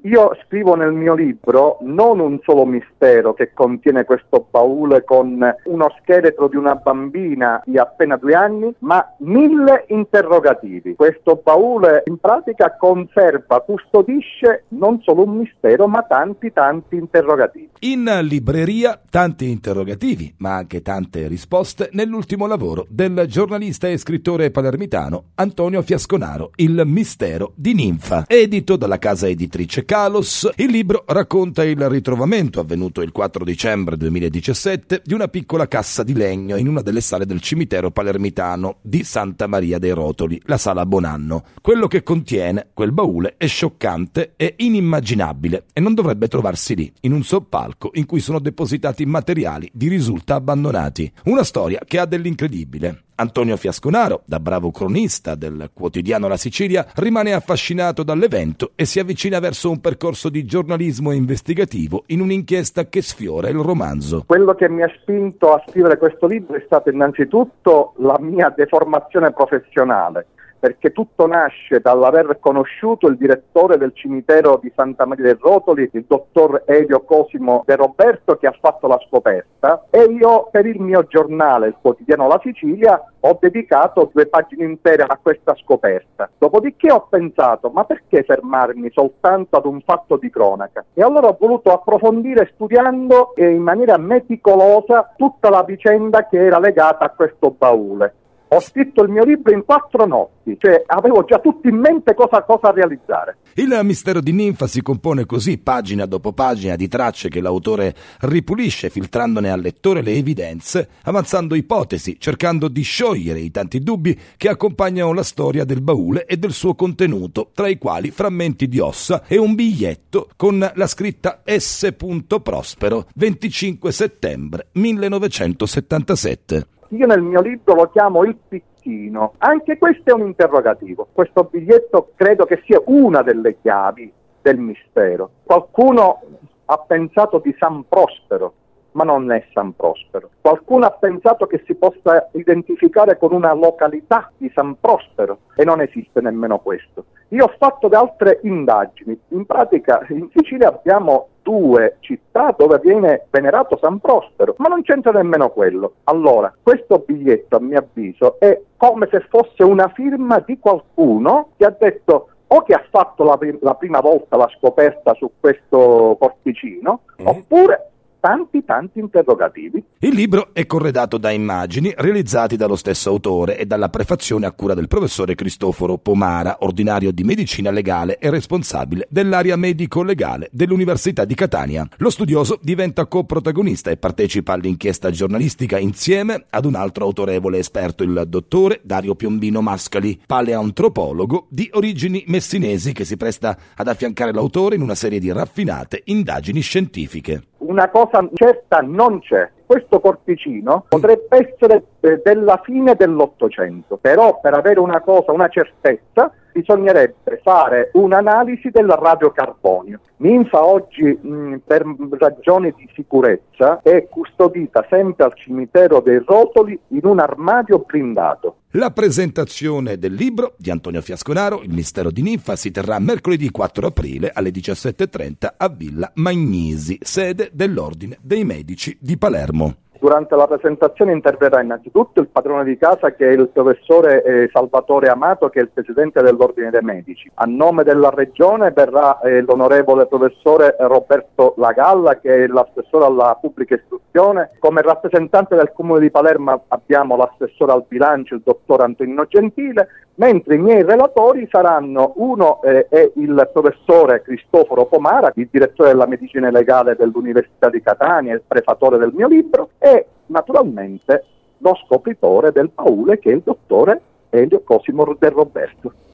Io scrivo nel mio libro non un solo mistero che contiene questo baule con uno scheletro di una bambina di appena 2 anni, ma 1000 interrogativi. Questo baule in pratica conserva, custodisce non solo un mistero, ma tanti interrogativi. In libreria tanti interrogativi, ma anche tante risposte nell'ultimo lavoro del giornalista e scrittore palermitano Antonio Fiasconaro, Il mistero di Ninfa. Edito dalla casa editrice Kalos, il libro racconta il ritrovamento avvenuto il 4 dicembre 2017 di una piccola cassa di legno in una delle sale del cimitero palermitano di Santa Maria dei Rotoli, la sala Bonanno. Quello che contiene quel baule è scioccante e inimmaginabile e non dovrebbe trovarsi lì, in un soppalco in cui sono depositati materiali di risulta abbandonati. Una storia che ha dell'incredibile. Antonio Fiasconaro, da bravo cronista del quotidiano La Sicilia, rimane affascinato dall'evento e si avvicina verso un percorso di giornalismo investigativo in un'inchiesta che sfiora il romanzo. Quello che mi ha spinto a scrivere questo libro è stata innanzitutto la mia deformazione professionale, perché tutto nasce dall'aver conosciuto il direttore del cimitero di Santa Maria dei Rotoli, il dottor Elio Cosimo De Roberto, che ha fatto la scoperta, e io per il mio giornale, il quotidiano La Sicilia, ho dedicato 2 pagine intere a questa scoperta. Dopodiché ho pensato, ma perché fermarmi soltanto ad un fatto di cronaca? E allora ho voluto approfondire studiando in maniera meticolosa tutta la vicenda che era legata a questo baule. Ho scritto il mio libro in 4 notti, cioè avevo già tutto in mente cosa realizzare. Il mistero di Ninfa si compone così, pagina dopo pagina, di tracce che l'autore ripulisce, filtrandone al lettore le evidenze, avanzando ipotesi, cercando di sciogliere i tanti dubbi che accompagnano la storia del baule e del suo contenuto, tra i quali frammenti di ossa e un biglietto con la scritta S. Prospero, 25 settembre 1977. Io nel mio libro lo chiamo il piccino. Anche questo è un interrogativo. Questo biglietto credo che sia una delle chiavi del mistero. Qualcuno ha pensato di San Prospero, ma non è San Prospero. Qualcuno ha pensato che si possa identificare con una località di San Prospero e non esiste nemmeno questo. Io ho fatto altre indagini. In pratica in Sicilia abbiamo 2 città dove viene venerato San Prospero, ma non c'entra nemmeno quello. Allora, questo biglietto, a mio avviso, è come se fosse una firma di qualcuno che ha detto o che ha fatto la prima volta la scoperta su questo porticino, oppure tanti interrogativi. Il libro è corredato da immagini realizzati dallo stesso autore e dalla prefazione a cura del professore Cristoforo Pomara, ordinario di medicina legale e responsabile dell'area medico-legale dell'Università di Catania. Lo studioso diventa coprotagonista e partecipa all'inchiesta giornalistica insieme ad un altro autorevole esperto, il dottore Dario Piombino Mascali, paleantropologo di origini messinesi, che si presta ad affiancare l'autore in una serie di raffinate indagini scientifiche. Una cosa certa non c'è. Questo porticino potrebbe essere della fine dell'800, però per avere una certezza bisognerebbe fare un'analisi del radiocarbonio. Ninfa oggi per ragioni di sicurezza è custodita sempre al cimitero dei Rotoli in un armadio blindato. La presentazione del libro di Antonio Fiasconaro, Il mistero di Ninfa, si terrà mercoledì 4 aprile alle 17:30 a Villa Magnisi, sede dell'Ordine dei Medici di Palermo. Durante la presentazione interverrà innanzitutto il padrone di casa, che è il professore Salvatore Amato, che è il presidente dell'Ordine dei Medici. A nome della regione verrà l'onorevole professore Roberto Lagalla, che è l'assessore alla pubblica istruzione. Come rappresentante del Comune di Palermo abbiamo l'assessore al bilancio, il dottor Antonino Gentile, mentre i miei relatori saranno uno è il professore Cristoforo Pomara, il direttore della medicina legale dell'Università di Catania, il prefatore del mio libro, e naturalmente lo scopritore del baule, che è il dottore Elio Cosimo De Roberto.